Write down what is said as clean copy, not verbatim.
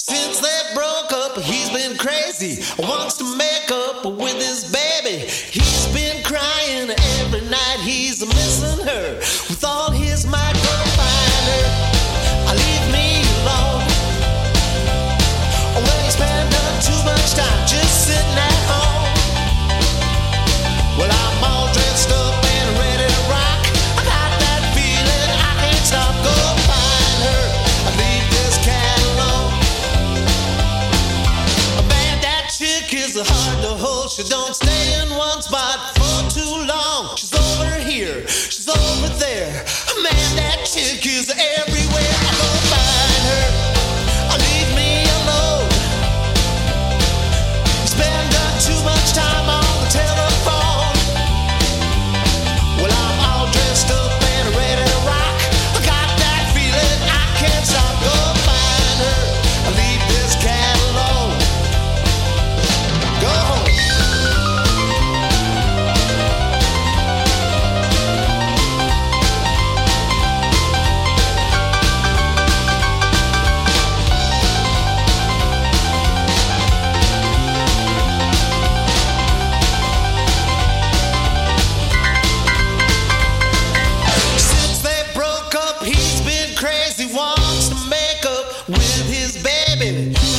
Since they broke up, he's been crazy. Wants to make up with his baby. He's been crying every night. He's missing her. With all his might, go find her. Leave me alone. When he spent too much time just sitting at home. Well, I'm all dressed up and ready to rock. I got that feeling I can't stop. Go find her. Leave this cat alone. Man, that chick is hard to hold. She don't stay in one spot for too long. She's over here, she's over there. Man, that chick is everywhere. I go find her. Leave me alone. Spend too much time on the telephone. Well, I'm all dressed up and ready to rock. I got that feeling I can't stop. Go find her. Leave this cat alone. Go home. Since they broke up, he's been crazy. Wants to make up with his baby.